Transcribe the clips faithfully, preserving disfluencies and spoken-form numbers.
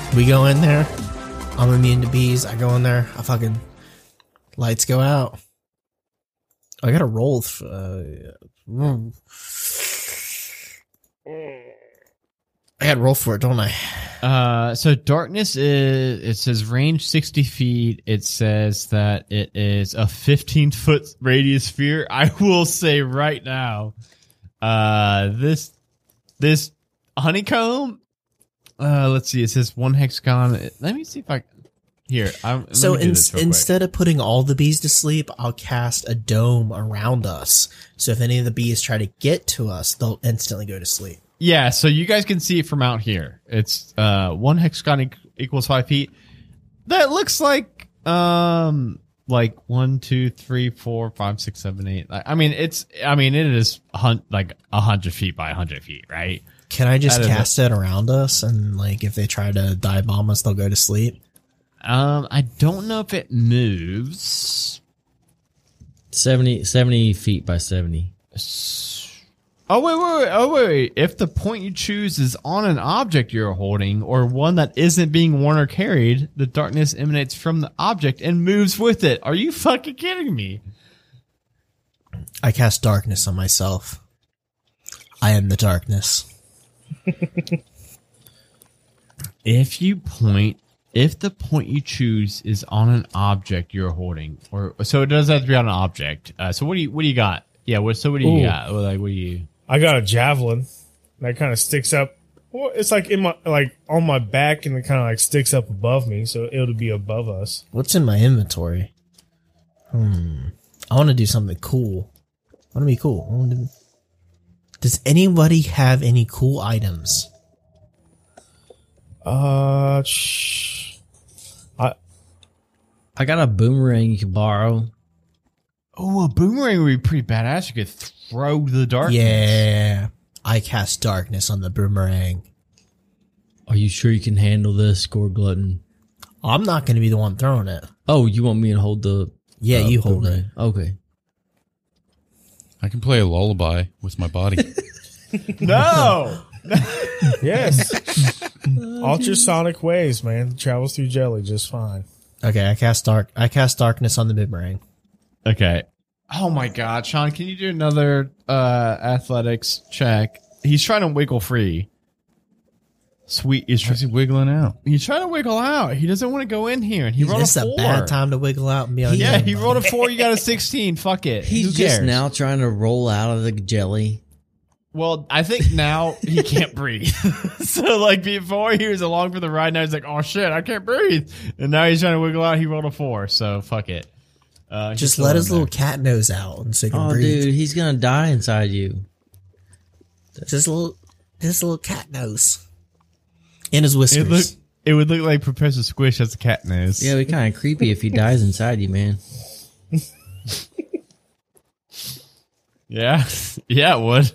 We go in there. I'm immune to bees. I go in there. I fucking lights go out. I gotta roll. Uh, I gotta roll for it, don't I? Uh, so darkness is, it says range sixty feet. It says that it is a fifteen foot radius sphere. I will say right now, uh, this, this honeycomb, uh, let's see, it says one hexagon. Let me see if I here. I'm, so in, instead of putting all the bees to sleep, I'll cast a dome around us. So if any of the bees try to get to us, they'll instantly go to sleep. Yeah, so you guys can see it from out here. It's uh one hexagon e equals five feet. That looks like um like one, two, three, four, five, six, seven, eight. I mean, it's I mean it is hun like a hundred feet by a hundred feet, right? Can I just cast it around us and like if they try to dive bomb us, they'll go to sleep? Um, I don't know if it moves. seventy, seventy feet by seventy. Oh, wait, wait, wait. Oh, wait, wait. If the point you choose is on an object you're holding or one that isn't being worn or carried, the darkness emanates from the object and moves with it. Are you fucking kidding me? I cast darkness on myself. I am the darkness. If you point, if the point you choose is on an object you're holding, or so it does have to be on an object. Uh, so what do you, what do you got? Yeah. What, so what do you Ooh. got? Like, what do you? I got a javelin that kind of sticks up. Well, it's like in my like on my back, and it kind of like sticks up above me, so it'll be above us. What's in my inventory? Hmm. I want to do something cool. I want to be cool. I want to. Does anybody have any cool items? Uh, shh. I I got a boomerang you can borrow. Oh, a boomerang would be pretty badass. You could throw the darkness. Yeah. I cast darkness on the boomerang. Are you sure you can handle this, Score Glutton? I'm not going to be the one throwing it. Oh, you want me to hold the... Yeah, uh, you hold boomerang. it. Okay. I can play a lullaby with my body. No! yes. Ultrasonic waves, man. Travels through jelly just fine. Okay, I cast dark. I cast darkness on the boomerang. Okay. Oh my God, Sean, can you do another uh, athletics check? He's trying to wiggle free. Sweet. He's, Why's he wiggling out? he's trying to wiggle out. He doesn't want to go in here. And he rolled It's a a four. bad time to wiggle out and be on. Yeah, your he own. rolled a four. You got a sixteen. Fuck it. He's Who just cares? now trying to roll out of the jelly. Well, I think now he can't breathe. So, like, before he was along for the ride, now he's like, oh, shit, I can't breathe. And now he's trying to wiggle out. He rolled a four. So, fuck it. Uh, he's Just still let in his there. little cat nose out and so he can Oh, breathe. dude, he's gonna die inside you. Just a little, just a little cat nose. And his It, whiskers. look, it would look like Professor Squish has a cat nose. Yeah, it'd be kind of creepy if he dies inside you, man. Yeah. Yeah, it would.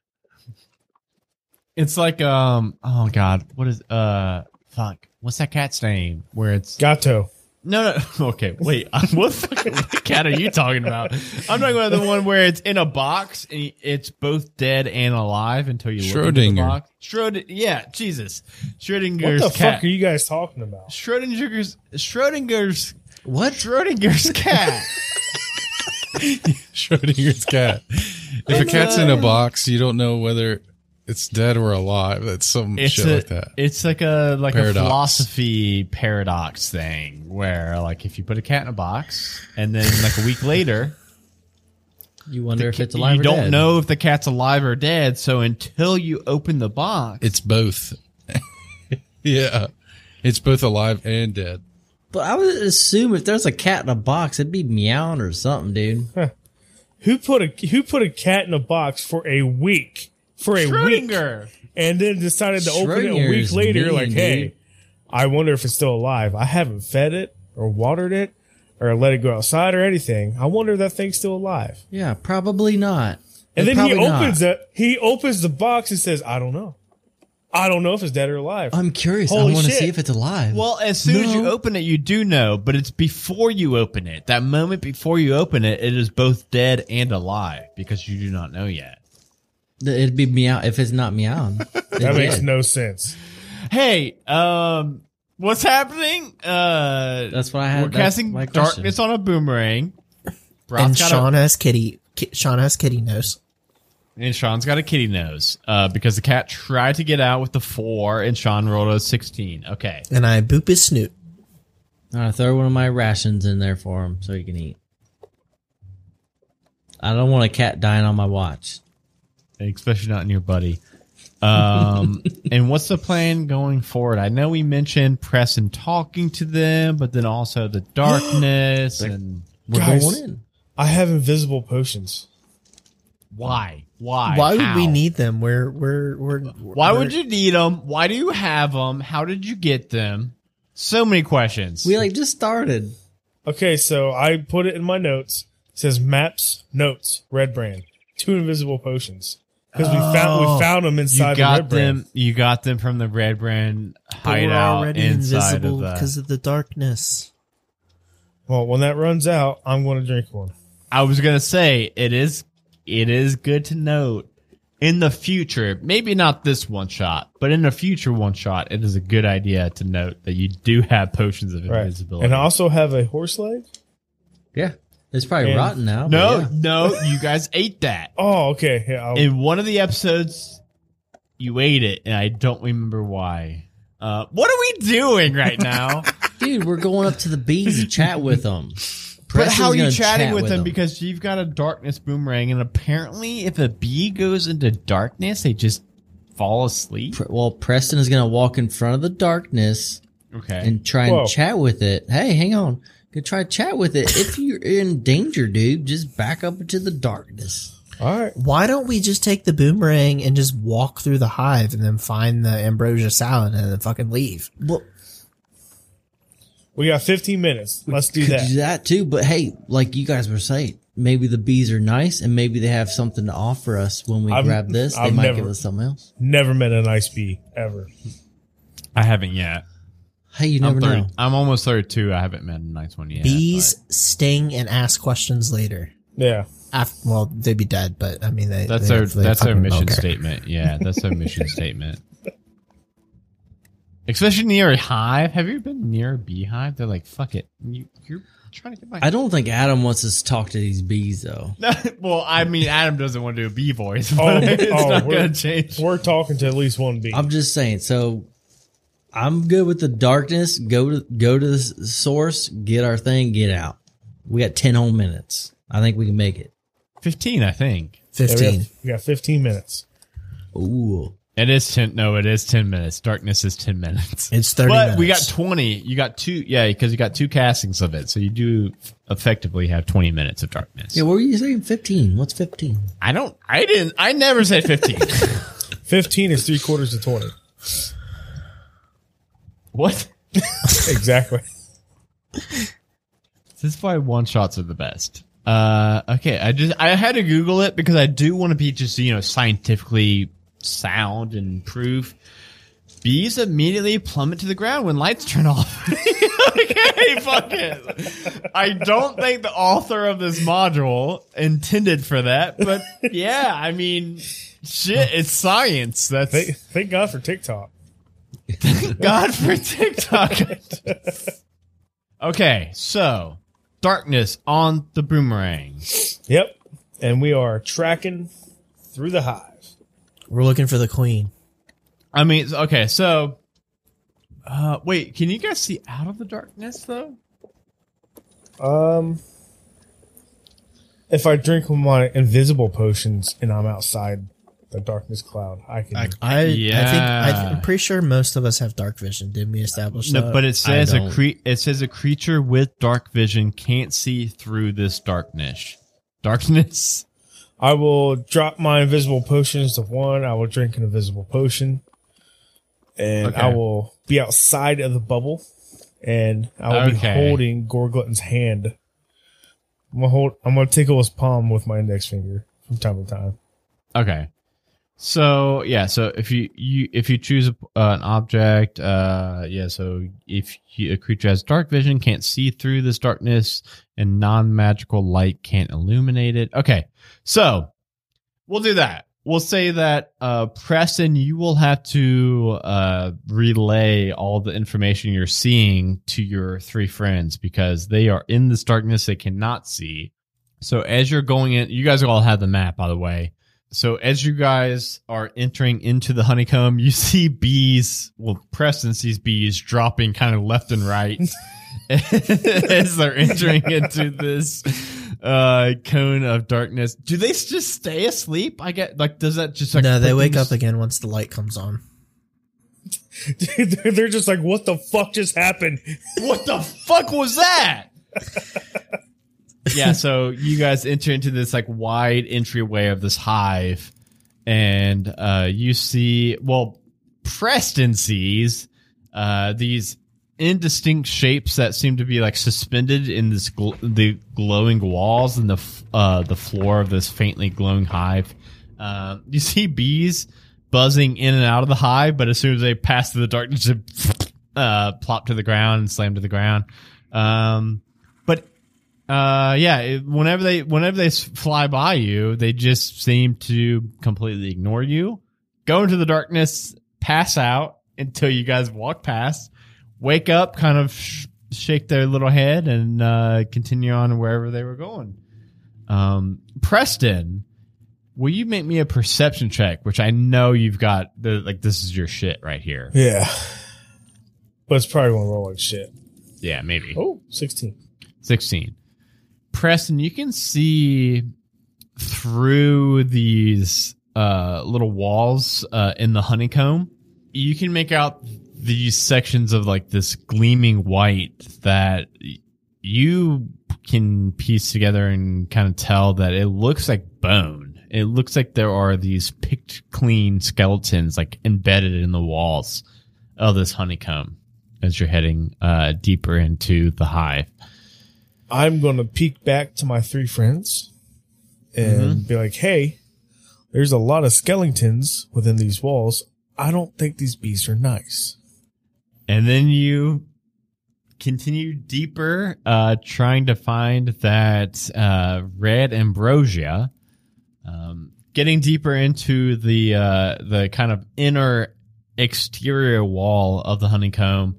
It's like, um, oh God, what is, uh, fuck, what's that cat's name? Where it's, Gato. no, no, okay, wait, what fucking what cat are you talking about? I'm talking about the one where it's in a box and it's both dead and alive until you look into the Schrodinger. box. Schrodinger, yeah, Jesus. What Schrodinger's the cat. fuck are you guys talking about? Schrodinger's, Schrodinger's, What? Schrodinger's cat. Schrodinger's cat. If a cat's in a box, you don't know whether it's dead or alive. That's some It's shit a, like that. It's like a like Paradox. a philosophy paradox thing where like if you put a cat in a box and then like a week later You wonder if ca- it's alive you or don't dead. know if the cat's alive or dead, so until you open the box It's both. Yeah. It's both alive and dead. But I would assume if there's a cat in a box, it'd be meowing or something, dude. Who put a who put a cat in a box for a week? For a week, Schrodinger. and then decided to open it a week Schrodinger's later. mean, like, hey, dude. I wonder if it's still alive. I haven't fed it or watered it or let it go outside or anything. I wonder if that thing's still alive. Yeah, probably not. And then he Probably opens not. it. He opens the box and says, "I don't know. I don't know if it's dead or alive." I'm curious. Holy I want to shit. see if it's alive. Well, as soon as you No. open it, you do know, but it's before you open it. That moment before you open it, it is both dead and alive because you do not know yet. It'd be meow if it's not meowing. that makes no sense. Hey, um, What's happening? Uh, That's what I had. we're that's casting my question. darkness on a boomerang. And Brock's got Sean has kitty. Ki- Sean has kitty nose. a, and Sean's got a kitty nose uh, because the cat tried to get out with the four, and Sean rolled a sixteen. Okay. And I boop his snoot. I throw one of my rations in there for him so he can eat. I don't want a cat dying on my watch. Especially not in your buddy. Um, and what's the plan going forward? I know we mentioned Preston talking to them, but then also the darkness and We're Guys. going in. I have invisible potions. why? Why? Why would How? we need them? We're we're we're. Why we're, would you need them? Why do you have them? How did you get them? So many questions. We like just started. Okay, so I put it in my notes. It says maps, notes, red brand, two invisible potions. Because we found Oh. we found them you inside the got red brand. them. You got them from the Red Brand But we're hideout already inside invisible of the. because of the darkness. Well, when that runs out, I'm going to drink one. I was gonna say it is. It is good to note in the future, maybe not this one shot, but in the future one shot, it is a good idea to note that you do have potions of Right. invisibility. And I also have a horse leg. Yeah. It's probably And- rotten now. but no, yeah. no, you guys ate that. Oh, okay. Yeah, I'll, In one of the episodes, you ate it, and I don't remember why. Uh, what are we doing right now? Dude, we're going up to the bees to chat with them. But how are you Preston's gonna chatting chat with them? them? Because you've got a darkness boomerang, and apparently, if a bee goes into darkness, they just fall asleep. Pre- Well, Preston is going to walk in front of the darkness Okay. and try and Whoa. chat with it. Hey, hang on. Gonna try to chat with it. If you're in danger, dude, just back up into the darkness. all right. Why don't we just take the boomerang and just walk through the hive and then find the ambrosia salad and then fucking leave? Well, We got fifteen minutes. Let's do could that. do that too. But hey, like you guys were saying, maybe the bees are nice and maybe they have something to offer us when we I've- grab this. They I've might never- give us something else. Never met a nice bee ever. I haven't yet. Hey, you I'm, never thirty, know. I'm almost thirty-two. I haven't met a nice one yet. Bees but sting and ask questions later. Yeah. After, well, they'd be dead, but I mean, they. That's they, their they that's their fucking mission don't care. statement. Yeah, that's their mission statement. Especially near a hive. Have you been near a beehive? They're like, "Fuck it, you, you're trying to get my." I don't think Adam wants us to talk to these bees though. well, I mean, Adam doesn't want to do a bee voice, Oh, but it's oh, not we're- going to change. We're talking to at least one bee. I'm just saying. So I'm good with the darkness. Go to go to the s- source, get our thing, get out. We got ten whole minutes. I think we can make it. Fifteen, I think. Yeah, we, Fifteen. got, we got fifteen minutes. Ooh. It is ten. No, it is ten minutes. Darkness is ten minutes. It's thirty. But we got minutes. twenty. You got two. Yeah, because you got two castings of it, so you do effectively have twenty minutes of darkness. Yeah, what were you saying? Fifteen. What's fifteen? I don't. I didn't. I never said fifteen. Fifteen is three quarters of twenty. What? Exactly. This is why one shots are the best. Uh, okay, I just I had to Google it because I do want to be just you know scientifically sound and proof. Bees immediately plummet to the ground when lights turn off. Okay, fuck it. I don't think the author of this module intended for that, but yeah, I mean, shit, it's science. That's Thank, thank God for TikTok. God for TikTok. Okay, so darkness on the boomerang. Yep. And we are tracking through the hive. We're looking for the queen. I mean, okay, so uh wait, can you guys see out of the darkness though? Um, if I drink my invisible potions and I'm outside the darkness cloud, I can. I- I, I think Yeah. I, I'm pretty sure most of us have dark vision. Didn't we establish No, that? but it says I a don't. cre- it says a creature with dark vision can't see through this darkness. Darkness. I will drop my invisible potions to one. I will drink an invisible potion, and Okay. I will be outside of the bubble, and I will Okay. be holding Gorglutton's hand. I'm gonna hold. I'm gonna tickle his palm with my index finger from time to time. Okay. So yeah, so if you, you if you choose a, uh, an object, uh, yeah, so if you, a creature has dark vision, can't see through this darkness, and non magical light can't illuminate it. Okay, so we'll do that. we'll say that uh, Preston, you will have to uh, relay all the information you're seeing to your three friends because they are in this darkness they cannot see. So as you're going in, you guys all have the map, by the way. So as you guys are entering into the honeycomb, you see bees. Well, Preston sees bees dropping kind of left and right as they're entering into this uh, cone of darkness. Do they just stay asleep? I get like, does that just like no? They put wake them- up again once the light comes on. They're just like, what the fuck just happened? What the fuck was that? Yeah, so you guys enter into this like wide entryway of this hive, and uh, you see, well, Preston sees uh, these indistinct shapes that seem to be like suspended in this gl- the glowing walls and the f- uh, the floor of this faintly glowing hive. Uh, you see bees buzzing in and out of the hive, but as soon as they pass through the darkness, they uh, plop to the ground and slam to the ground. Um, but Uh, yeah, it, whenever they whenever they s- fly by you, they just seem to completely ignore you, go into the darkness, pass out until you guys walk past, wake up, kind of sh- shake their little head, and uh, continue on wherever they were going. Um, Preston, will you make me a perception check? Which I know you've got. The, like this is your shit right here. Yeah. But it's probably going to roll like shit. Yeah, maybe. Oh, sixteen. sixteen. Preston, you can see through these uh, little walls uh, in the honeycomb. You can make out these sections of like this gleaming white that you can piece together and kind of tell that it looks like bone. It looks like there are these picked clean skeletons like embedded in the walls of this honeycomb as you're heading uh, deeper into the hive. I'm going to peek back to my three friends and Mm-hmm. be like, hey, there's a lot of skeletons within these walls. I don't think these bees are nice. And then you continue deeper, uh, trying to find that uh, red ambrosia. Um, getting deeper into the uh, the kind of inner exterior wall of the honeycomb.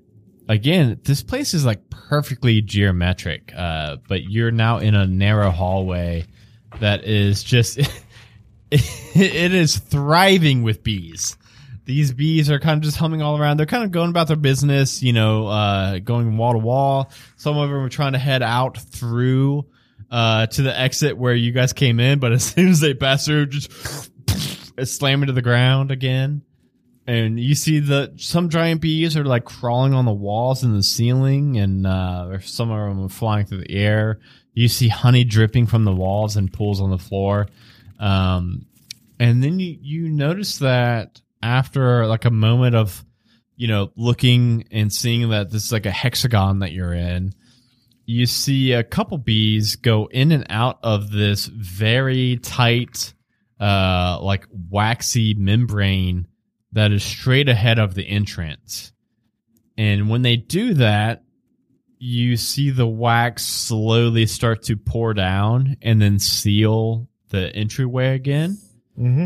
Again, this place is like perfectly geometric, uh, but you're now in a narrow hallway that is just it is thriving with bees. These bees are kind of just humming all around. They're kind of going about their business, you know, uh, going wall to wall. Some of them are trying to head out through uh, to the exit where you guys came in, but as soon as they pass through, just slam into the ground again. And you see the some giant bees are like crawling on the walls and the ceiling, and uh, some of them are flying through the air. You see honey dripping from the walls and pools on the floor. Um, and then you, you notice that after like a moment of, you know, looking and seeing that this is like a hexagon that you're in, you see a couple bees go in and out of this very tight, uh, like waxy membrane that is straight ahead of the entrance. And when they do that, you see the wax slowly start to pour down and then seal the entryway again. Mm-hmm.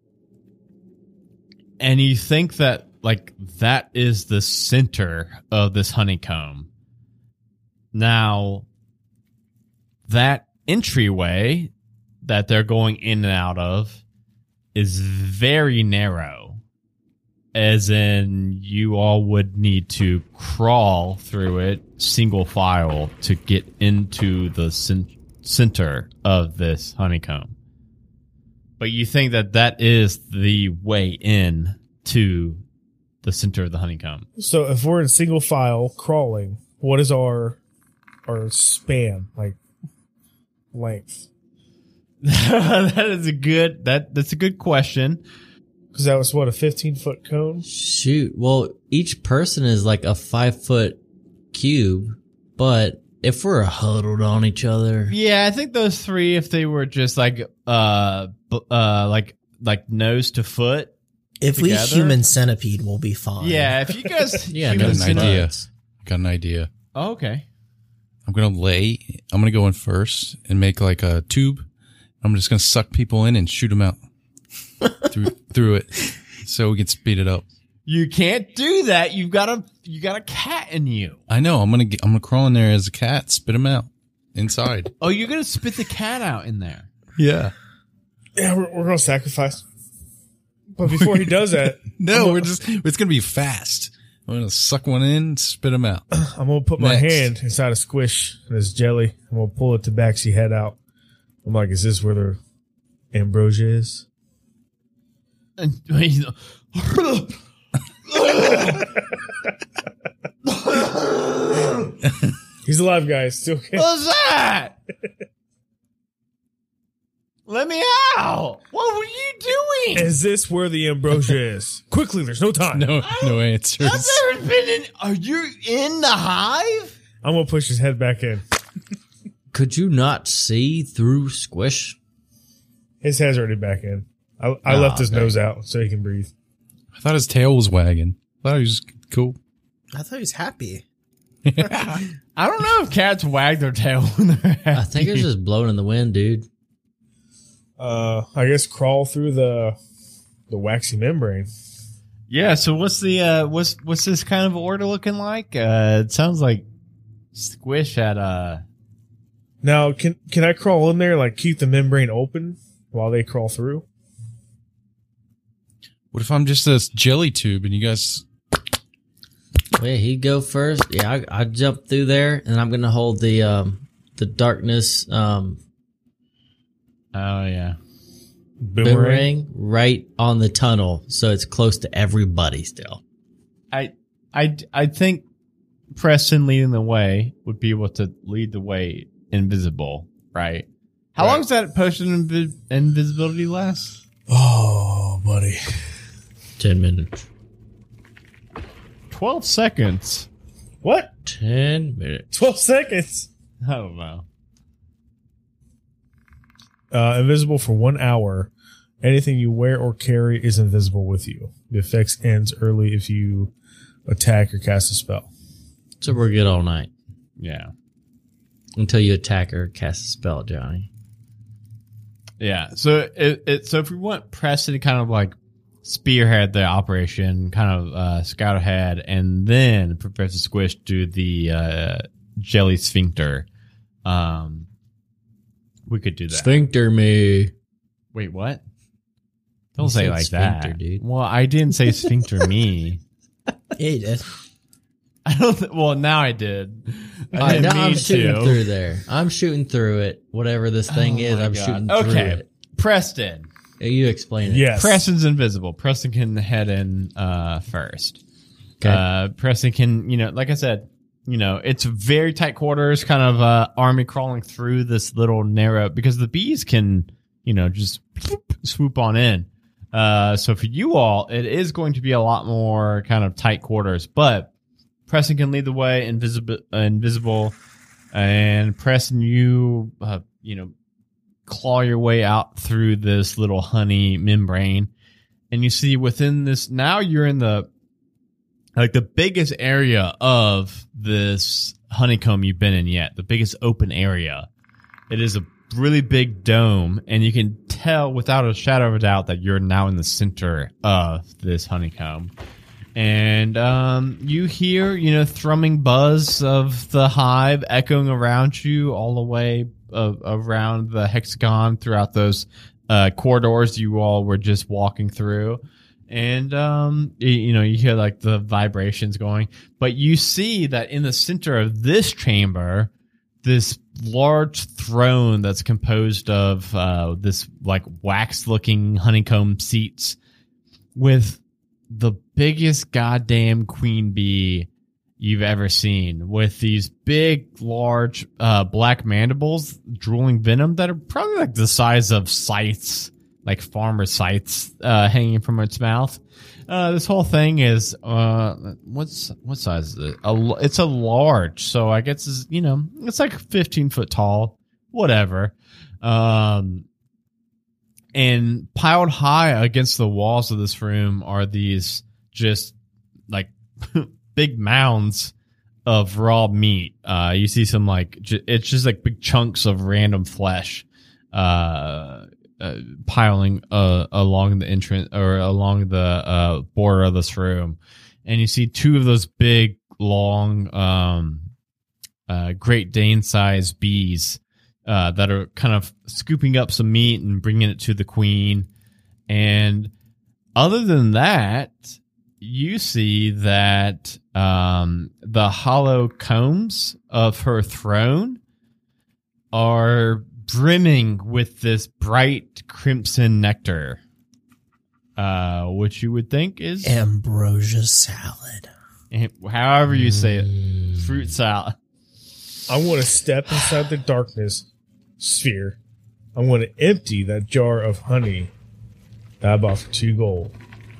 And you think that like that is the center of this honeycomb. Now, that entryway that they're going in and out of is very narrow. As in, you all would need to crawl through it single file to get into the cen- center of this honeycomb. But you think that that is the way in to the center of the honeycomb. So if we're in single file crawling, what is our our span, like length? That is a good that that's a good question. Because that was what, a fifteen foot cone? Shoot. Well, each person is like a five foot cube, but if we're huddled on each other, Yeah, I think those three, if they were just like uh b- uh like like nose to foot. If we Together? human centipede, we'll be fine. Yeah, if you guys yeah, human got an centipede- idea. butts. Got an idea. Oh, okay. I'm gonna lay. I'm gonna go in first and make like a tube. I'm just gonna suck people in and shoot them out. through through it, so we can speed it up. You can't do that. You've got a you got a cat in you. I know. I'm gonna get, I'm gonna crawl in there as a cat, spit him out inside. Oh, you're gonna spit the cat out in there. Yeah. Yeah, we're, we're gonna sacrifice. But before he does that, No, I'm we're gonna, just. It's gonna be fast. I'm gonna suck one in, spit him out. I'm gonna put my Next. hand inside a squish and this jelly. I'm gonna pull the tabaxi head out. I'm like, is this where the ambrosia is? And, He's alive, guys. Still okay. What's that? Let me out! What were you doing? Is this where the ambrosia is? Quickly, there's no time. No, no I've answers. never been in. Are you in the hive? I'm gonna push his head back in. Could you not see through Squish? His head's already back in. I, I Ah, left his okay. nose out so he can breathe. I thought his tail was wagging. I thought he was cool. I thought he was happy. I don't know if cats wag their tail when they're happy. I think it's just blowing in the wind, dude. Uh, I guess crawl through the the waxy membrane. Yeah. So what's the uh, what's what's this kind of order looking like? Uh, it sounds like Squish had a. Now, can can I crawl in there, like keep the membrane open while they crawl through? What if I'm just a jelly tube and you guys? Wait, he'd go first. Yeah, I, I jump through there, and I'm gonna hold the um the darkness um Oh yeah. Boomerang. boomerang right on the tunnel, so it's close to everybody still. I I I think Preston leading the way would be able to lead the way invisible, right? How Right. long does that potion invi- invisibility last? Oh, buddy. Ten minutes. Twelve seconds. What? Ten minutes. Twelve seconds. I don't know. Uh, invisible for one hour. Anything you wear or carry is invisible with you. The effect ends early if you attack or cast a spell. So we're good all night Yeah. until you attack or cast a spell, Johnny. Yeah. So it, it so if we want Preston to kind of like spearhead the operation, kind of uh, scout ahead, and then Professor Squish do the uh, jelly sphincter, um, we could do that. Sphincter me. Wait, what? Don't You say it said like sphincter, that, dude. Well, I didn't say sphincter me. Yeah, he did. I don't. Th- well, now I did. I All right, didn't now I'm mean shooting to. through there. I'm shooting through it. Whatever this thing Oh is, my I'm God. shooting through Okay, it. Preston. You explain it. Yes. Preston's invisible. Preston can head in uh, first. Okay. Uh, Preston can, you know, like I said, you know, it's very tight quarters, kind of uh, army crawling through this little narrow, because the bees can, you know, just swoop on in. Uh, so for you all, it is going to be a lot more kind of tight quarters, but Preston can lead the way, invisible, uh, invisible, and Preston, you, uh, you know, claw your way out through this little honey membrane, and you see within this, now you're in the, like the biggest area of this honeycomb you've been in yet, the biggest open area. It is a really big dome, and you can tell without a shadow of a doubt that you're now in the center of this honeycomb. And um, you hear, you know, thrumming buzz of the hive echoing around you all the way uh, around the hexagon throughout those uh, corridors you all were just walking through. And, um, you, you know, you hear like the vibrations going, but you see that in the center of this chamber, this large throne that's composed of uh, this like wax looking honeycomb seats with the biggest goddamn queen bee you've ever seen, with these big, large uh, black mandibles drooling venom that are probably like the size of scythes, like farmer scythes, uh, hanging from its mouth. Uh, this whole thing is, uh, what's, what size is it? A, it's a large, so I guess it's, you know, it's like fifteen foot tall, whatever. Um, and piled high against the walls of this room are these just like big mounds of raw meat. Uh, you see some like, j- it's just like big chunks of random flesh, uh, uh, piling uh, along the entrance or along the uh, border of this room, and you see two of those big, long, um, uh, Great Dane-sized bees uh, that are kind of scooping up some meat and bringing it to the queen. And other than that, you see that um, the hollow combs of her throne are brimming with this bright crimson nectar, uh, which you would think is ambrosia salad. However you say it, fruit salad. I want to step inside the darkness sphere. I want to empty that jar of honey that I bought for two gold.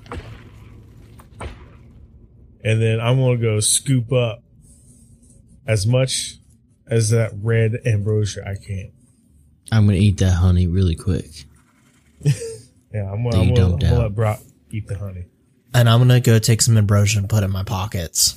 And then I'm going to go scoop up as much as that red ambrosia I can. I'm going to eat that honey really quick. Yeah, I'm You going dumped to out. let Brock eat the honey. And I'm gonna go take some ambrosia and put it in my pockets.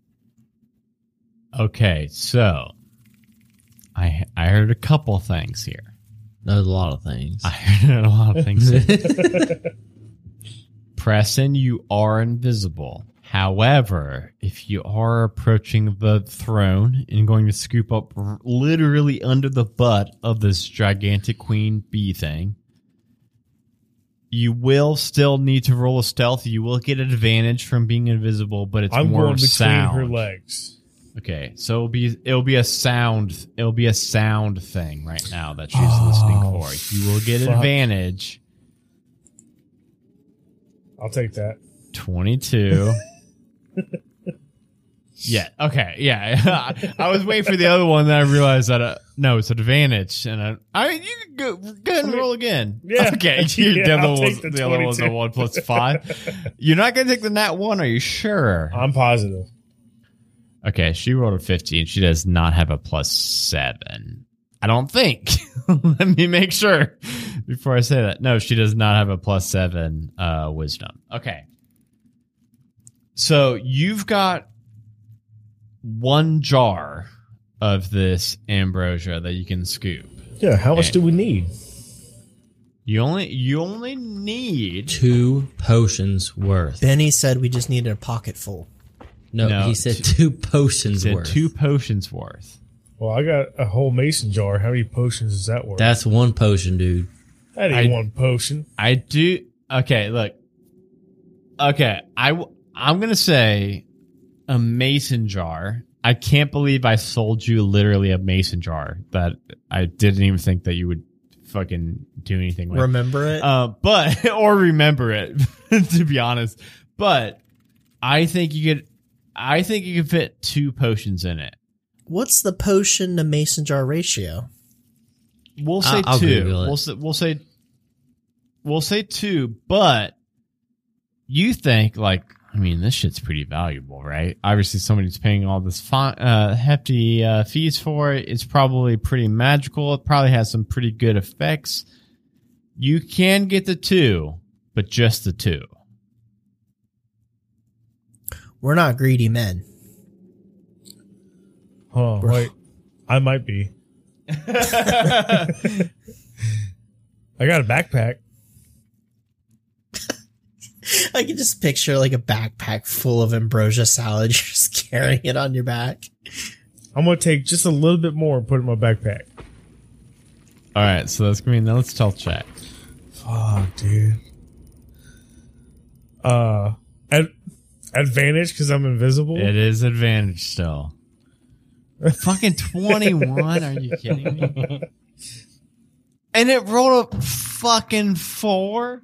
Okay, so I I heard a couple things here. There's a lot of things. I heard a lot of things here. Preston, you are invisible. However, if you are approaching the throne and going to scoop up r- literally under the butt of this gigantic queen bee thing, you will still need to roll a stealth. You will get advantage from being invisible, but it's I'm more going between sound. her legs. Okay, so it'll be it'll be a sound it'll be a sound thing right now that she's listening Oh, for. You will get fuck. advantage. I'll take that. twenty-two. Yeah. Okay. Yeah. I was waiting for the other one, then I realized that uh, no, it's an advantage, and I, I mean, you can go, go ahead and roll again. Yeah. Okay. You, Yeah, the other, I'll was, take the the other one's a twenty-two. one plus five. You're not gonna take the nat one, are you sure? I'm positive. Okay. She rolled a fifteen. She does not have a plus seven. I don't think. Let me make sure before I say that. No, she does not have a plus seven uh, wisdom. Okay. So you've got one jar of this ambrosia that you can scoop. Yeah, how much Okay. do we need? You only you only need Two potions worth. Benny said we just needed a pocket full. No, No, he said two- two potions said worth. two potions worth. Well, I got a whole mason jar. How many potions is that worth? That's one potion, dude. That ain't I- one potion. I do. Okay, look. Okay, I w- I'm gonna say a mason jar. I can't believe I sold you literally a mason jar that I didn't even think that you would fucking do anything with. Remember it? Uh, but or remember it, to be honest. But I think you could. I think you could fit two potions in it. What's the potion to mason jar ratio? We'll say I'll two. Google it. We'll say we'll say we'll say two. But you think like I mean this shit's pretty valuable, right? Obviously, somebody's paying all this fi- uh, hefty uh, fees for it. It's probably pretty magical. It probably has some pretty good effects. You can get the two, but just the two. We're not greedy men. Hold on, wait. I might be. I got a backpack. I can just picture like a backpack full of ambrosia salad. You're just carrying it on your back. I'm going to take just a little bit more and put it in my backpack. All right, so that's gonna be now let's stealth check. Fuck, dude. Uh, ad- advantage because I'm invisible. It is advantage still. Fucking twenty-one? Are you kidding me? And it rolled a fucking four?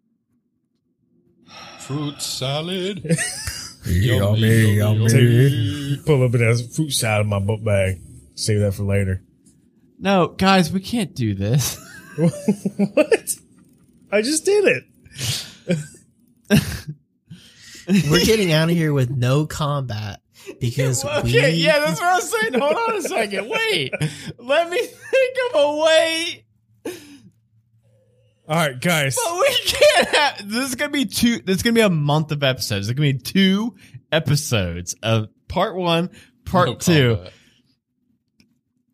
Fruit salad. Yummy, yummy. Take, put a little bit of fruit salad in my book bag. Save that for later. No, guys, we can't do this. What? I just did it. We're getting out of here with no combat because Okay, we. yeah, that's what I was saying. Hold on a second. Wait. Let me think of a way. All right, guys. But we can't have this is gonna be two this is gonna be a month of episodes. It's gonna be two episodes of part one, part No two. combat.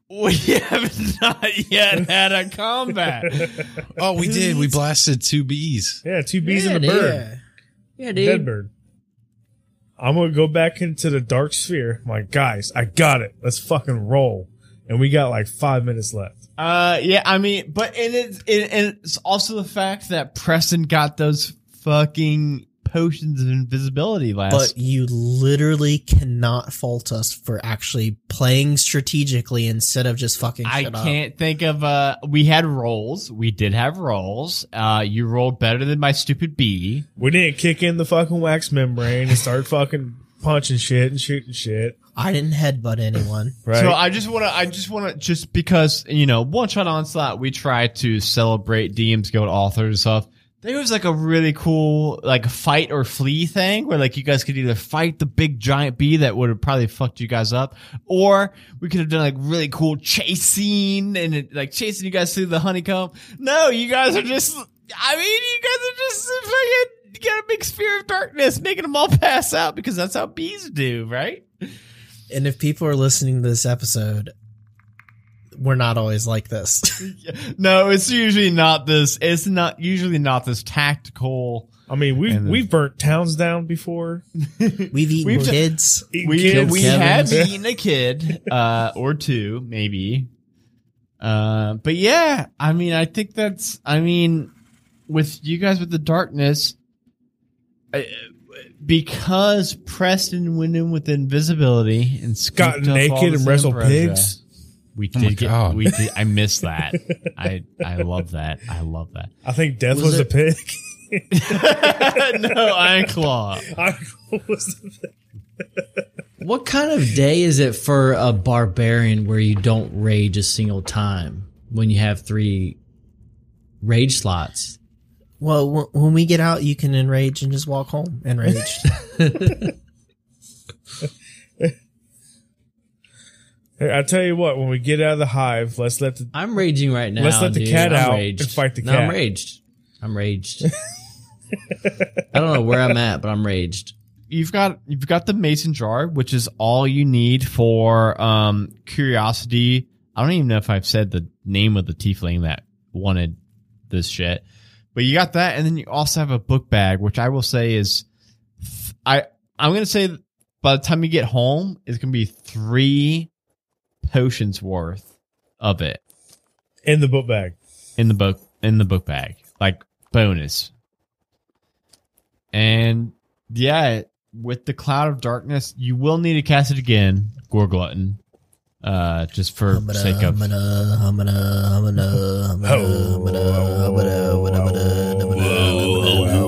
We have not yet had a combat. Oh, we did. We blasted two bees. Yeah, two bees Yeah, and a dude. bird. Yeah, Dead dude. bird. I'm gonna go back into the dark sphere. I'm like, guys, I got it. Let's fucking roll. And we got like five minutes left. Uh, yeah, I mean, but and it's it, and it's also the fact that Preston got those fucking potions of invisibility last. But you literally cannot fault us for actually playing strategically instead of just fucking I shit up. can't think of uh we had rolls. We did have rolls. Uh you rolled better than my stupid bee. We didn't kick in the fucking wax membrane and start fucking punching shit and shooting shit. I didn't headbutt anyone. Right? So I just want to I just want to just because, you know, One Shot Onslaught, we try to celebrate D M's Guild authors and stuff. There was like a really cool like fight or flee thing where like you guys could either fight the big giant bee that would have probably fucked you guys up, or we could have done like really cool chase scene and it, like chasing you guys through the honeycomb. No, you guys are just, I mean, you guys are just fucking, you got a big sphere of darkness making them all pass out because that's how bees do, right? And if people are listening to this episode, we're not always like this. No, it's usually not this. It's not usually not this tactical. I mean, we've And then- we've burnt towns down before. We've eaten We've- kids. Eaten We kids. we Kevin. have eaten a kid, uh, or two maybe. Uh, but yeah, I mean, I think that's. I mean, with you guys with the darkness, uh, because Preston went in with invisibility and got scooped up all naked the and wrestled Zambrosia. pigs. We Oh did my get. God. We did. I missed that. I I love that. I love that. I think Death Was was, a it- pig. No, Iron Claw. I was the pig. What kind of day is it for a barbarian where you don't rage a single time when you have three rage slots? Well, w- when we get out, you can enrage and just walk home enraged. Hey, I tell you what, when we get out of the hive, let's let the I'm raging right now. Let's let the dude. cat I'm out raged. and fight the no, cat. I'm raged. I'm raged. I don't know where I'm at, but I'm raged. You've got you've got the mason jar, which is all you need for um curiosity. I don't even know if I've said the name of the tiefling that wanted this shit, but you got that, and then you also have a book bag, which I will say is, I I'm gonna say by the time you get home, it's gonna be three potions worth of it in the book bag. in the book in the book bag, like bonus. And yeah, with the cloud of darkness, you will need to cast it again, Gorglutton. Uh, just for Humana, sake of humana, humana, humana, humana, humana, humana, humana, humana,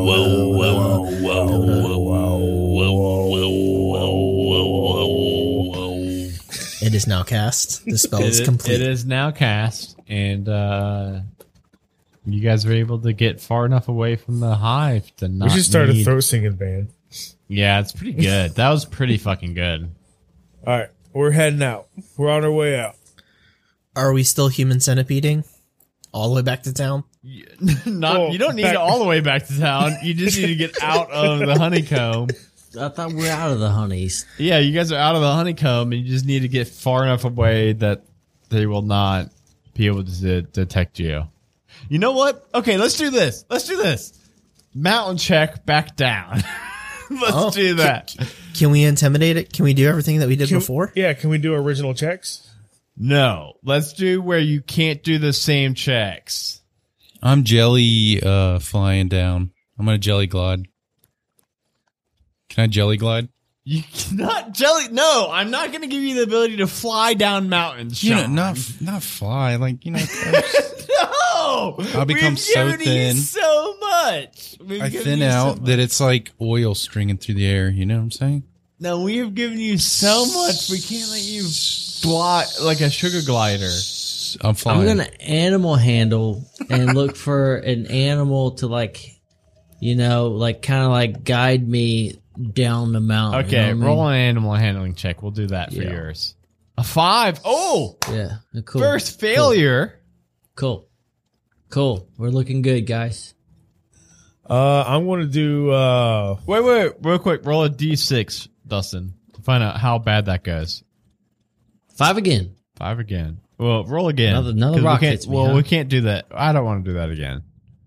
It is now cast. The spell is It- complete. It is now cast, and uh, you guys were able to get far enough away from the hive to not. We should start need- a throat singing band. Yeah, it's pretty good. That was pretty fucking good. All right, we're heading out. We're on our way out. Are we still human centipeding? All the way back to town? Not Well, you don't need back- it all the way back to town. You just need to get out of the honeycomb. I thought we were out of the honeys. Yeah, you guys are out of the honeycomb, and you just need to get far enough away that they will not be able to detect you. You know what? Okay, let's do this. Let's do this. Mountain check back down. Let's Oh, do that. Can we intimidate it? Can we do everything that we did Can- before? Yeah, can we do original checks? No, let's do where you can't do the same checks. I'm jelly uh, flying down. I'm gonna jelly glide. Can I jelly glide? You cannot jelly. No, I'm not going to give you the ability to fly down mountains. You know, Sean. not not fly. Like you know, No, I'll become We've so given you thin. so much. We've I given thin you so out much. that it's like oil stringing through the air. You know what I'm saying? No, we have given you so much. We can't let you fly like a sugar glider. I'm flying. I'm gonna animal handle and look for an animal to like, you know, like kind of like guide me down the mountain. Okay, you know what I roll mean? an animal handling check. We'll do that for Yeah. yours. A five. Oh, Yeah, cool. first failure. Cool, cool. We're looking good, guys. Uh, I'm going to do. Uh, Wait, wait, real quick. Roll a d six, Dustin, to find out how bad that goes. Five again. Five again. Well, roll again. Another- another 'Cause we rock can't- hits me, Well, huh? we can't do that. I don't want to do that again.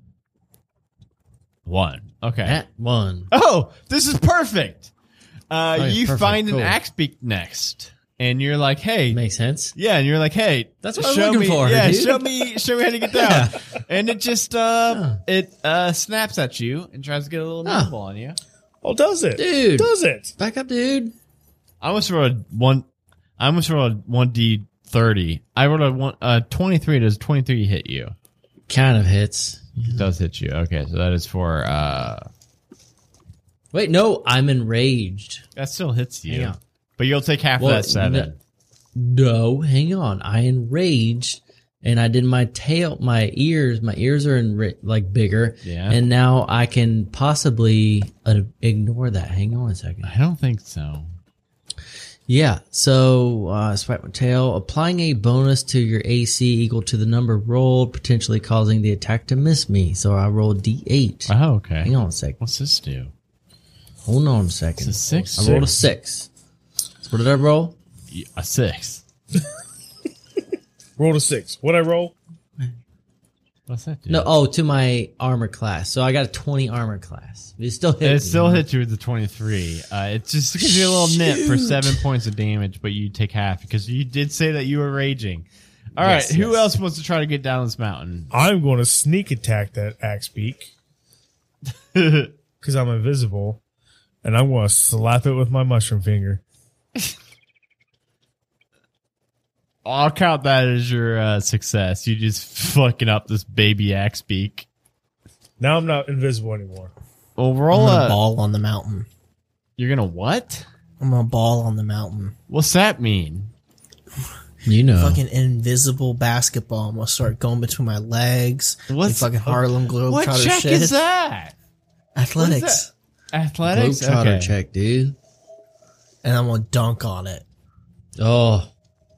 One. Okay. At one. Oh, this is perfect. Uh, Oh, yeah, you perfect. find Cool. an axe beak next, and you're like, "Hey, Makes sense. yeah," and you're like, "Hey, That's what I was show looking me, for, yeah, dude. show me, show me how to get down." And it just uh, it uh snaps at you and tries to get a little Huh. nibble on you. Oh, does it? Dude. Does it? Back up, dude. I almost rolled a one. I almost rolled a one d thirty. I rolled a one uh twenty three. Does twenty three hit you? Kind of hits. It does hit you. Okay, so that is for uh Wait, no, I'm enraged. that still hits you, Hang on. but you'll take half Well, of that seven. No, hang on. I enraged, and I did my tail, my ears. My ears are in like bigger, Yeah. and now I can possibly uh, ignore that. Hang on a second. I don't think so. Yeah. So, uh, swipe my tail, applying a bonus to your A C equal to the number rolled, potentially causing the attack to miss me. So I rolled D eight. Oh, okay. Hang on a second. What's this do? Hold on a second. It's a six. I rolled a six. So what did I roll? A six. Rolled a six. What I roll? What's that do? No, oh, to my armor class. So I got a twenty armor class. It still hit It me. still hits you with the twenty-three. Uh, it just gives you a little nip for seven points of damage, but you take half because you did say that you were raging. All Yes, right, who yes. else wants to try to get down this mountain? I'm going to sneak attack that axe beak because I'm invisible, and I'm going to slap it with my mushroom finger. I'll count that as your uh, success. You just fucking up this baby axe beak. Now I'm not invisible anymore. Well, I'm roll gonna a. ball on the mountain. You're gonna what? I'm gonna ball on the mountain. What's that mean? You know. Fucking invisible basketball. I'm gonna start going between my legs. What's- like fucking Harlem What Globetrotter check shit. is that? Athletics. Athletics. Globetrotter Okay. check, dude. And I'm gonna dunk on it. Oh,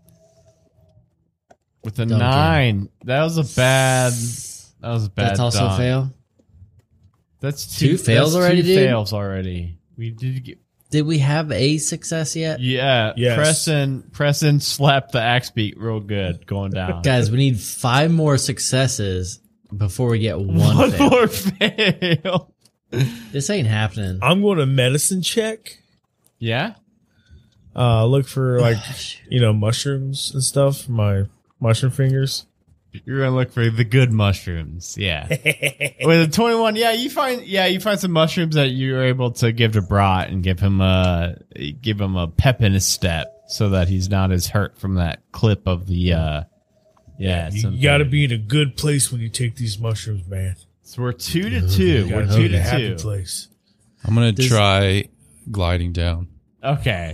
With a Duncan. nine. That was a bad. That was a bad. that's also dunk. a fail. That's two, Two fails that's already, Two dude? fails already. We did get. Did we have a success yet? Yeah, Yes. Preston. Preston slapped the axe beat real good going down. Guys, we need five more successes before we get one, One fail. more fail. This ain't happening. I'm going to medicine check. Yeah. Uh, look for like you know mushrooms and stuff. For my mushroom fingers. You're gonna look for the good mushrooms. Yeah. With a twenty-one, yeah, you find yeah, you find some mushrooms that you're able to give to Brat and give him a give him a pep in his step so that he's not as hurt from that clip of the uh yeah. You something. got to be in a good place when you take these mushrooms, man. So we're two to two. You We're got to two be in a to happy two. place. I'm gonna Does- try gliding down. Okay.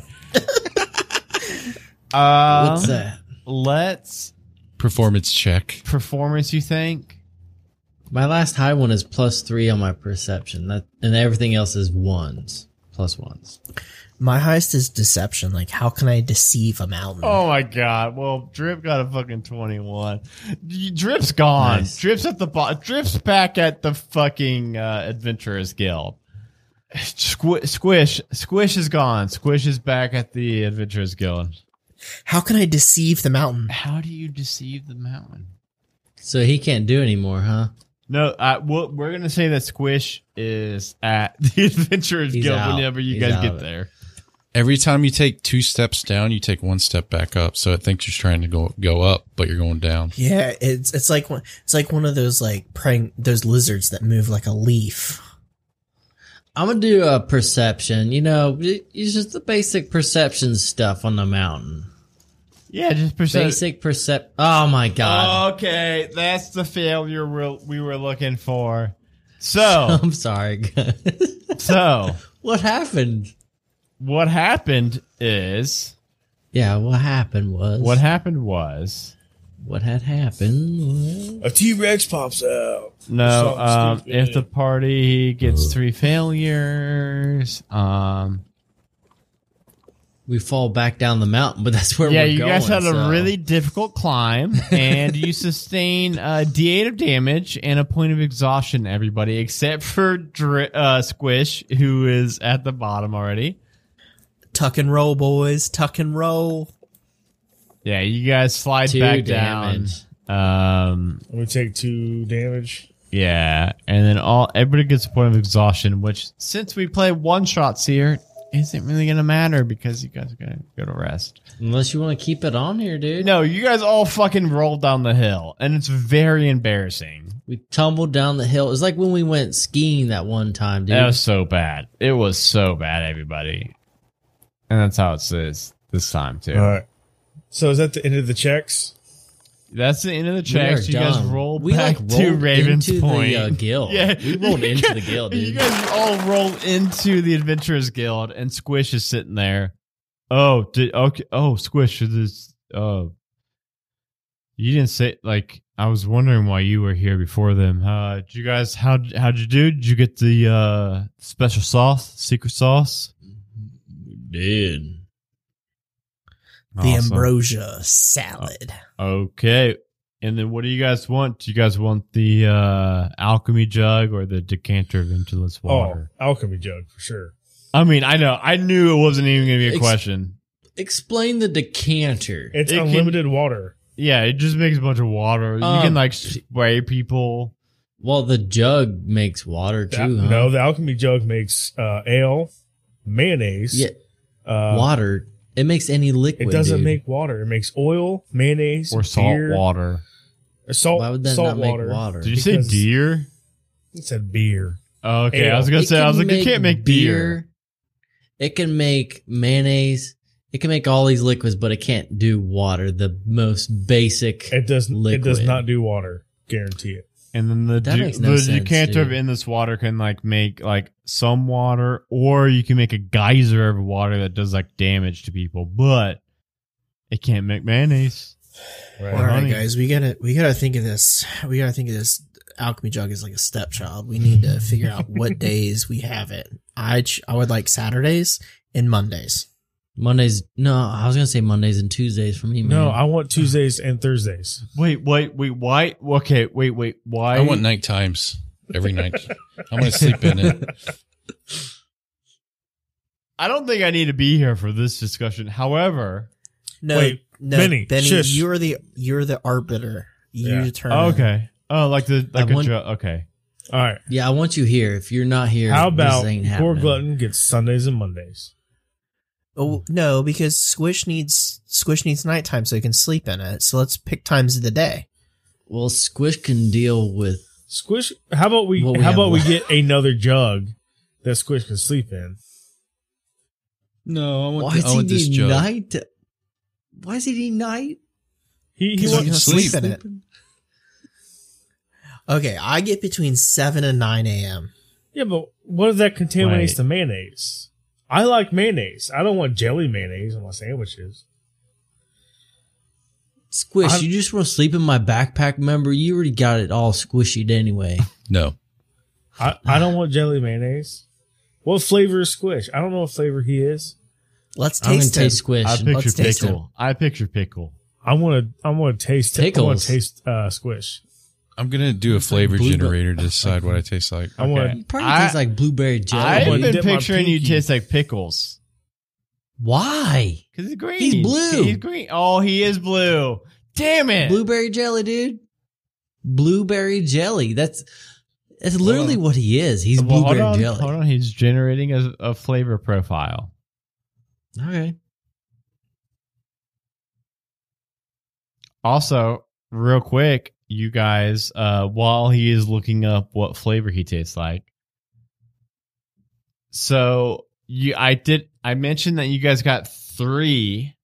uh, What's that? Let's Performance check. performance. You think? My last high one is plus three on my perception. That and everything else is ones. Plus ones. My highest is deception. Like, how can I deceive a mountain? Oh my god! Well, Drip got a fucking twenty-one. Drip's gone. Nice. Drip's at the bottom. Drip's back at the fucking uh, Adventurers Guild. Squ- Squish, Squish is gone. Squish is back at the Adventurers Guild. How can I deceive the mountain? How do you deceive the mountain? So he can't do anymore, huh? No, uh, we'll, we're gonna say that Squish is at the Adventurers He's Guild out. whenever you He's guys out get of it. there. Every time you take two steps down, you take one step back up. So it thinks you're trying to go go up, but you're going down. Yeah, it's it's like one it's like one of those like praying those lizards that move like a leaf. I'm gonna do a perception. You know, it- it's just the basic perception stuff on the mountain. Yeah, just percent. Basic percep. Oh my god! Okay, that's the failure we're, we were looking for. So, I'm sorry. guys. so What happened? what happened is Yeah, what happened was what happened was what had happened. Was, A T Rex pops out. no. Something Um, stupid. if the party gets three failures, um, we fall back down the mountain, but that's where yeah, we're you going. guys had a so- really difficult climb, and you sustain a D eight of damage and a point of exhaustion. Everybody except for Dri- uh, Squish, who is at the bottom already. Tuck and roll, boys. Tuck and roll. Yeah, you guys slide Two back damage. down. Um, Let me take two damage. yeah, and then all everybody gets a point of exhaustion, which since we play one shots here, isn't really gonna matter because you guys are gonna go to rest. Unless you want to keep it on here, dude. No, you guys all fucking rolled down the hill, and it's very embarrassing. We tumbled down the hill. It's like when we went skiing that one time, dude. That was so bad. It was so bad, everybody. And that's how it is this time too. All right. So is that the end of the checks? That's the end of the We are checks. You guys done. rolled we back like to rolled Raven's into Point. the uh, guild. Yeah, we rolled You into guys- the guild, You dude. guys all rolled into the Adventurers Guild, and Squish is sitting there. Oh, did okay? Oh, Squish, is this? Oh, you didn't say like. I was wondering why you were here before them. Uh, did you guys? How how'd you do? Did you get the uh, special sauce, secret sauce? Did. The Awesome. ambrosia salad. Okay. And then what do you guys want? Do you guys want the uh, alchemy jug or the decanter of emptiness water? Oh, alchemy jug for sure. I mean, I know. I knew it wasn't even going to be a Ex- question. Explain the decanter. It's It can- unlimited water. Yeah, it just makes a bunch of water. you Um, can like spray people. Well, the jug makes water The- too, huh? No, the alchemy jug makes uh, ale, mayonnaise. Yeah, Uh, water. It makes any liquid. It doesn't dude. make water. It makes oil, mayonnaise, Or salt beer, water. Salt, Why would that salt not water. make water? Did you say Because- deer? It said beer. Oh, okay. I Ale. was going to It say, I can was like, you can't make beer. It can make mayonnaise. It can make all these liquids, but it can't do water. The most basic. It does. It does Liquid. not do water. Guarantee it. And then the, That de- makes no the sense, decanter of dude. endless water can like make like some water, or you can make a geyser of water that does like damage to people, but it can't make mayonnaise. Right. All right, honey. guys, we gotta we gotta think of this. We gotta think of this alchemy jug is like a stepchild. We need to figure out what days we have it. I ch- I would like Saturdays and Mondays. Mondays. No, I was gonna say Mondays and Tuesdays for me. Man. No, I want Tuesdays and Thursdays. Wait, wait, wait, why? Okay, wait, wait, why? I want night times every night. I'm going to sleep in it. I don't think I need to be here for this discussion. However, No, Wait, no, Benny, Benny, shush. you're the you're the arbiter. You Yeah. determine. oh, okay. Oh, like the like I a want- jo- okay. All right. Yeah, I want you here. If you're not here, How about this ain't Core happening. Glutton gets Sundays and Mondays? Oh no, because Squish needs Squish needs nighttime so he can sleep in it. So let's pick times of the day. Well, Squish can deal with. Squish. How about we? Well, we how have about we one. get another jug that Squish can sleep in? No, I want, Why the, is I he want this need jug. night? Why is he need night? He he Because So he you can wants. can sleep sleep. in it. Okay, I get between seven and nine a.m. Yeah, but what if that contaminates Wait. the mayonnaise? I like mayonnaise. I don't want jelly mayonnaise on my sandwiches. Squish, I'm- you just want to sleep in my backpack. Remember, you already got it all squishied anyway. No. I, I don't want jelly mayonnaise. What flavor is Squish? I don't know what flavor he is. Let's I'm gonna taste it. taste Squish. I and- picture let's taste pickle. I picture pickle. I want to. I want to taste. I want Pickles. to taste uh, Squish. I'm going to do a flavor Blue- generator to decide what I taste like. I want. Okay. It probably I- tastes like blueberry jelly. I've wanna been dip my picturing you pinky. taste like pickles. Why? Because he's green. He's blue. He's green. Oh, he is blue. Damn it. Blueberry jelly, dude. Blueberry jelly. That's that's literally on. what he is. He's Well, hold blueberry on, jelly. Hold on. He's generating a, a flavor profile. Okay. Also, real quick, you guys, uh, while he is looking up what flavor he tastes like. So you I did I mentioned that you guys got three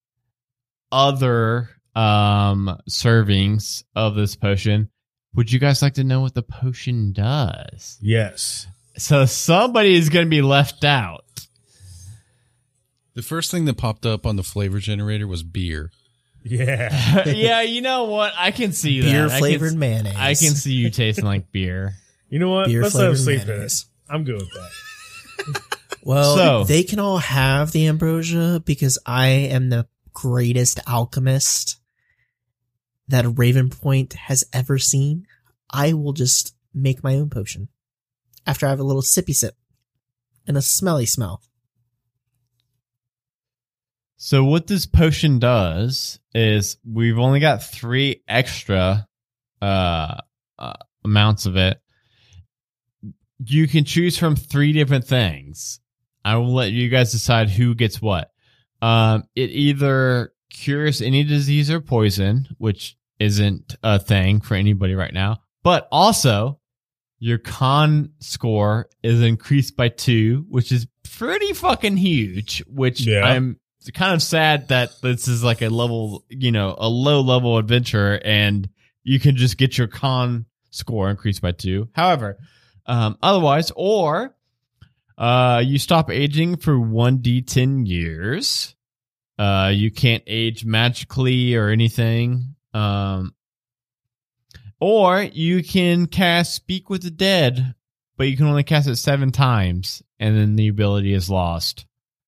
other um servings of this potion. Would you guys like to know what the potion does? Yes. So somebody is going to be left out. The first thing that popped up on the flavor generator was beer. Yeah. Yeah, you know what? I can see that. Beer I can- flavored mayonnaise. I can see you tasting like beer. You know what? beer Let's let him flavored sleep in it. mayonnaise. I'm good with that. Well, So- they can all have the ambrosia because I am the greatest alchemist that Raven Point has ever seen. I will just make my own potion after I have a little sippy sip and a smelly smell. So what this potion does is we've only got three extra uh, uh, amounts of it. You can choose from three different things. I will let you guys decide who gets what. Um, it either cures any disease or poison, which isn't a thing for anybody right now, but also your con score is increased by two, which is pretty fucking huge, which Yeah. I'm kind of sad that this is like a level, you know, a low level adventure and you can just get your con score increased by two. However, um, otherwise, or uh, you stop aging for one d ten years. Uh, you can't age magically or anything. Um, or you can cast Speak with the Dead, but you can only cast it seven times, and then the ability is lost.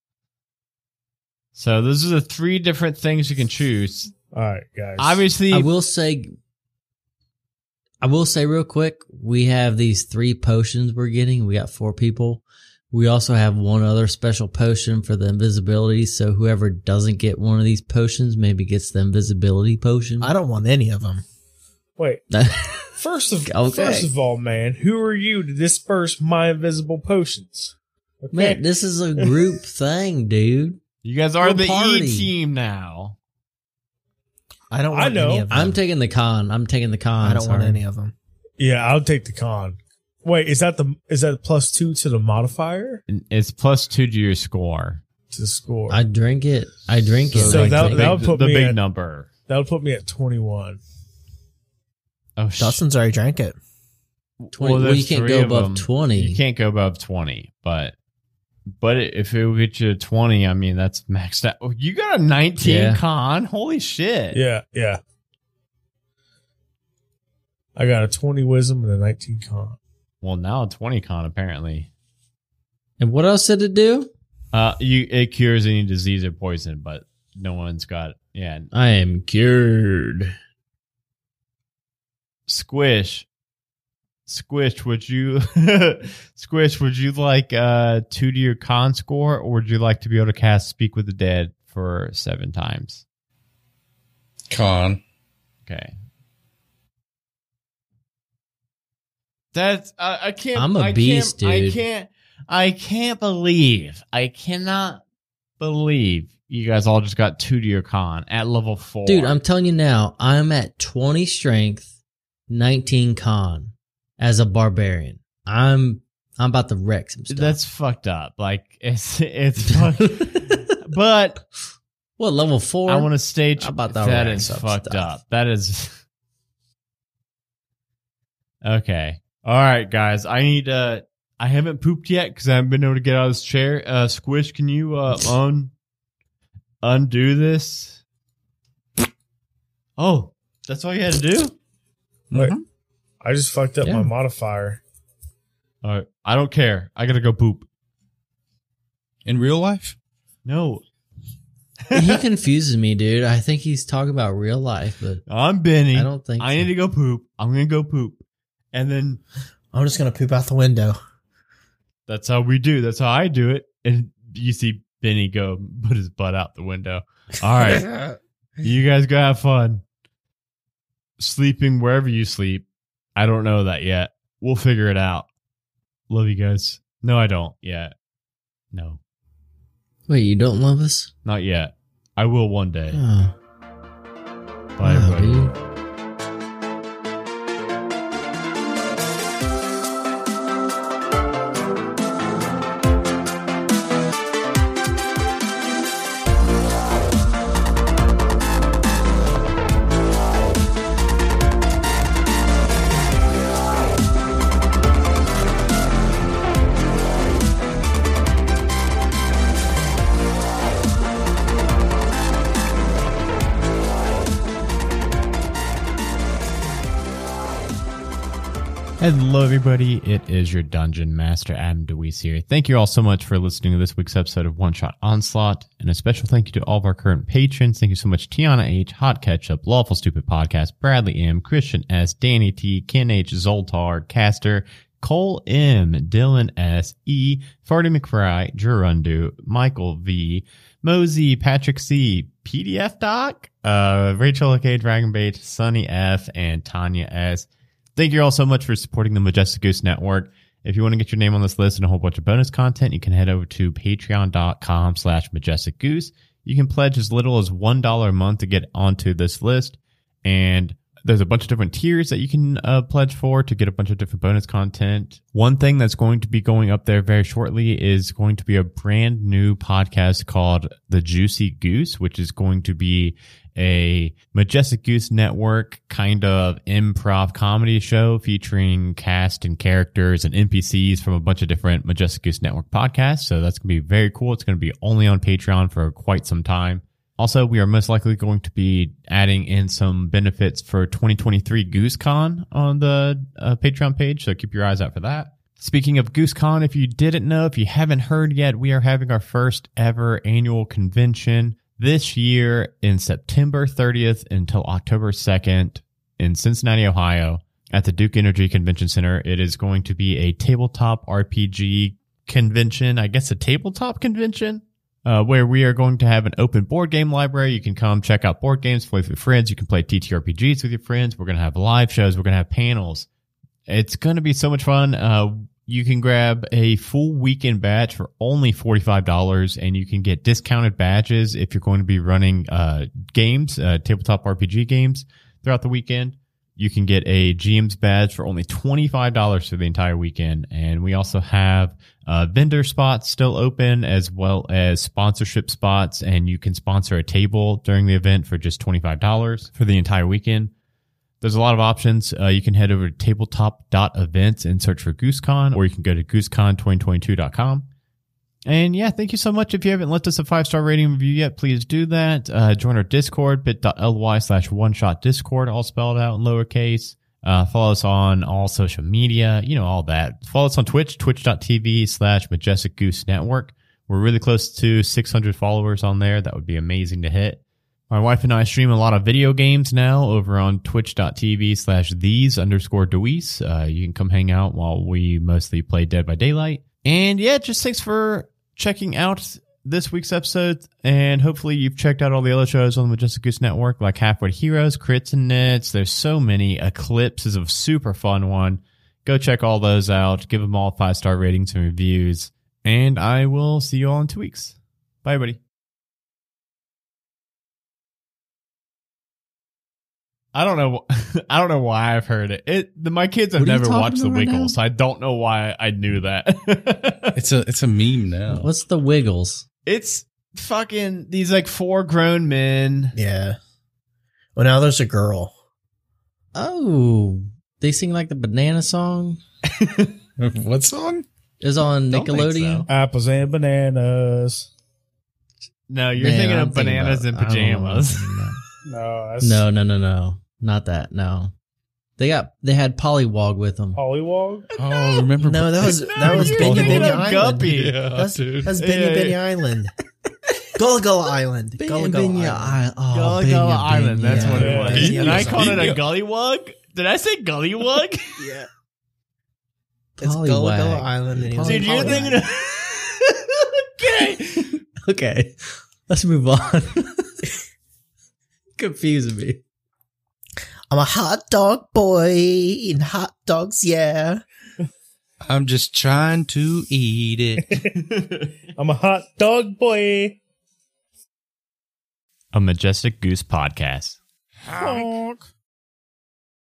So those are the three different things you can choose. All right, guys. Obviously, I will say, I will say real quick, we have these three potions we're getting. We got four people. We also have one other special potion for the invisibility. So whoever doesn't get one of these potions maybe gets the invisibility potion. I don't want any of them. Wait. First of Okay. first of all, man, who are you to disperse my invisible potions? Okay. Man, this is a group thing, dude. you guys are We're the party. E team now. I don't I want know. any of them. I'm taking the con. I'm taking the con. I don't want sorry. any of them. Yeah, I'll take the con. Wait, is that the is that plus two to the modifier And it's plus two to your score. to score? I drink it. I drink it. So I that- drink the it. that big, would put the me big at- number. that would put me at twenty one. Oh, sh- Dustin's already drank it. twenty. Well, there's you can't three go of above them. twenty. You can't go above twenty, but but if it would get you to twenty, I mean that's maxed out. Oh, you got a nineteen Yeah. con. Holy shit! Yeah, yeah. I got a twenty wisdom and a nineteen con. Well, now a twenty con apparently. And what else did it do? Uh, you it cures any disease or poison, but no one's got yeah. I am cured. Squish, Squish. Would you Squish? Would you like uh two to your con score, or would you like to be able to cast Speak with the Dead for seven times? Con. Okay. That's I, I can't. I'm a I beast, can't, dude. I can't. I can't believe. I cannot believe you guys all just got two to your con at level four, Dude, I'm telling you now, I'm at twenty strength, nineteen con as a barbarian. I'm I'm about to wreck some stuff. That's fucked up. Like it's it's fucked. But what, level four? I want to stage How about that. that That rank is up fucked stuff? up. That is okay. All right, guys. I need uh I haven't pooped yet because I haven't been able to get out of this chair. Uh, Squish, can you uh, un undo this? Oh, that's all you had to do? Wait, Mhm. I just fucked up Yeah. my modifier. All right. I don't care. I gotta go poop. In real life? No, He confuses me, dude. I think he's talking about real life, but I'm Benny. I don't think I so. need to go poop. I'm gonna go poop, and then I'm just gonna poop out the window. that's how we do. That's how I do it. And you see Benny go put his butt out the window. All right. You guys go have fun. Sleeping wherever you sleep. I don't know that yet. We'll figure it out. Love you guys. No, I don't yet. No, Wait, you don't love us? not yet. I will one day. Oh, Bye, wow, everybody. dude. Hello, everybody. It is your Dungeon Master, Adam DeWeese here. Thank you all so much for listening to this week's episode of One Shot Onslaught. And a special thank you to all of our current patrons. Thank you so much, Tiana H, Hot Ketchup, Lawful Stupid Podcast, Bradley M, Christian S, Danny T, Ken H, Zoltar, Caster, Cole M, Dylan S, E, Farty McFry, Gerundu, Michael V, Mosey, Patrick C, P D F Doc, uh, Rachel K, Dragonbait, Sunny F, and Tanya S. Thank you all so much for supporting the Majestic Goose Network. If you want to get your name on this list and a whole bunch of bonus content, you can head over to patreon.com slash majestic goose. You can pledge as little as one dollar a month to get onto this list. And there's a bunch of different tiers that you can uh, pledge for to get a bunch of different bonus content. One thing that's going to be going up there very shortly is going to be a brand new podcast called The Juicy Goose, which is going to be a Majestic Goose Network kind of improv comedy show featuring cast and characters and N P Cs from a bunch of different Majestic Goose Network podcasts. So that's going to be very cool. It's going to be only on Patreon for quite some time. Also, we are most likely going to be adding in some benefits for twenty twenty-three GooseCon on the uh, Patreon page, so keep your eyes out for that. Speaking of GooseCon, if you didn't know, if you haven't heard yet, we are having our first ever annual convention this year in September thirtieth until October second in Cincinnati, Ohio at the Duke Energy Convention Center. It is going to be a tabletop R P G convention, I guess a tabletop convention. Uh, where we are going to have an open board game library. You can come check out board games, play with your friends. You can play T T R P Gs with your friends. We're going to have live shows. We're going to have panels. It's going to be so much fun. Uh, you can grab a full weekend badge for only forty-five dollars, and you can get discounted badges if you're going to be running uh, games, uh, tabletop R P G games throughout the weekend. You can get a G M's badge for only twenty-five dollars for the entire weekend. And we also have uh, vendor spots still open as well as sponsorship spots. And you can sponsor a table during the event for just twenty-five dollars for the entire weekend. There's a lot of options. Uh, you can head over to tabletop dot events and search for GooseCon, or you can go to goosecon twenty twenty-two dot com. And yeah, thank you so much. If you haven't left us a five-star rating review yet, please do that. Uh, join our Discord, bit.ly slash one-shot Discord, all spelled out in lowercase. Uh, follow us on all social media, you know, all that. Follow us on Twitch, twitch.tv slash Majestic Goose Network. We're really close to six hundred followers on there. That would be amazing to hit. My wife and I stream a lot of video games now over on twitch.tv slash these underscore Deweese. Uh, you can come hang out while we mostly play Dead by Daylight. And yeah, just thanks for checking out this week's episode, and hopefully you've checked out all the other shows on the Majestic Goose Network, like Halfway to Heroes, Crits and Nits. There's so many. Eclipse is a super fun one. Go check all those out. Give them all five-star ratings and reviews. And I will see you all in two weeks. Bye, everybody. I don't know. I don't know why I've heard it. It the, my kids have What are you never talking watched The about right Wiggles, so I don't know why I knew that. It's a it's a meme now. What's the Wiggles? It's fucking these like four grown men. Yeah. Well, now there's a girl. Oh, they sing like the banana song. What song? It's on Don't think Nickelodeon. so. Apples and bananas. No, you're Man, thinking I'm of thinking bananas about- and pajamas. No, that's No, no, no, no, not that. No, they got they had Pollywog with them. Pollywog. Oh, remember? No, that was that No, was you're Benya thinking Benya of Island. Guppy. Yeah, That's, dude. that's Yeah, Benya yeah. Benya Island. Gullah Gullah Island. Gullah Gullah Benya Island. I- oh, Gullah Benya Gullah Island. That's Benya. what it Yeah. was. Yeah. And I called it a Yeah. gullywug. Did I say gullywug? Yeah. It's Gullah Pollywag. Gullah Island. And he was Dude, a you're pollywag. thinking of... Okay. Okay, let's move on. Confusing me. I'm a hot dog boy eating hot dogs, yeah. I'm just trying to eat it. I'm a hot dog boy. A Majestic Goose Podcast. Honk.